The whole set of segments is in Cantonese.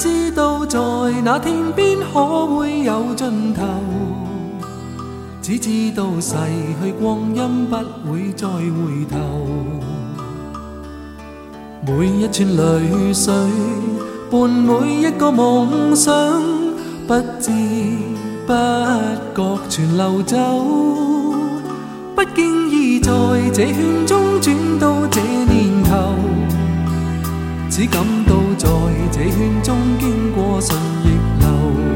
知道在那天边可会有尽头，只知道逝去光阴不会再回头。每一串泪水伴每一个梦想，不知不觉全流走。不经意在这圈中转到这年头，只感到在这圈中经过顺逆流。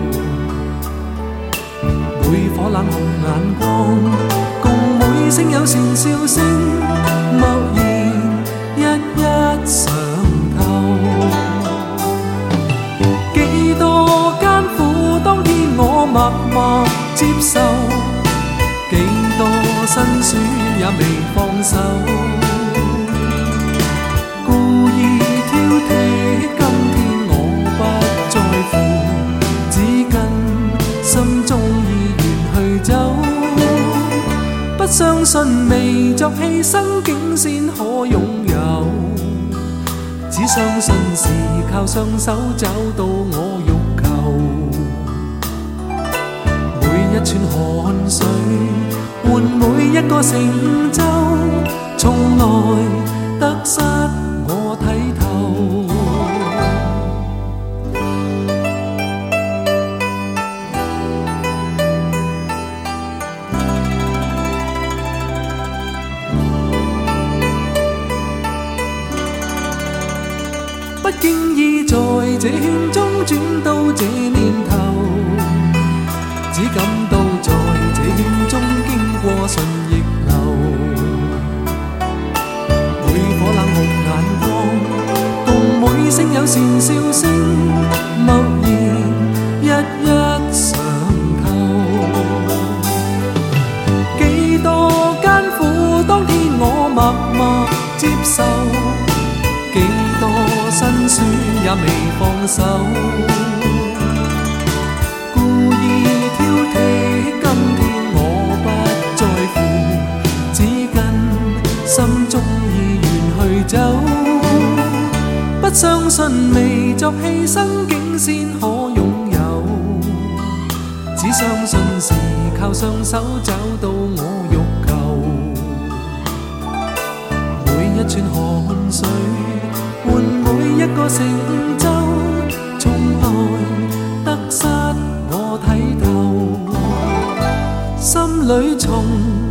每顆冷酷眼光，共每聲友善笑聲，默然一一嘗透。幾多艱苦當天我默默接受，幾多辛酸也未放手。故意挑剔，今天我不在乎，只跟心中意願去走。不相信未作犧牲竟先可擁有，只相信是靠雙手找到我欲求。每一串汗水換每一個成就，從來得失我睇透。不經意在這圈中轉到這年頭，只感到在這圈中經過順逆流。每顆冷酷眼光，共每聲友善笑聲，默然一一嘗透。幾多艱苦當天我默默接受，幾多辛酸也未放手。故意挑剔，今天我不在乎，只跟心中意願去走。不相信未作犧牲竟先可擁有，只相信是靠雙手找到我欲求。每一串汗水換每一個成就，從來得失我睇透。心裏從